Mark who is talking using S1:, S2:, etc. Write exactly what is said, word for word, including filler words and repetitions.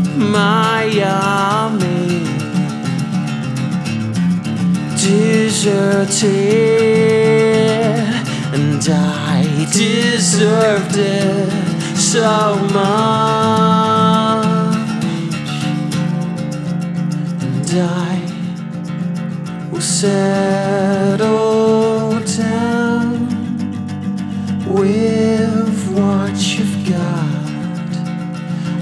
S1: Miami, deserted, and I deserved it so much.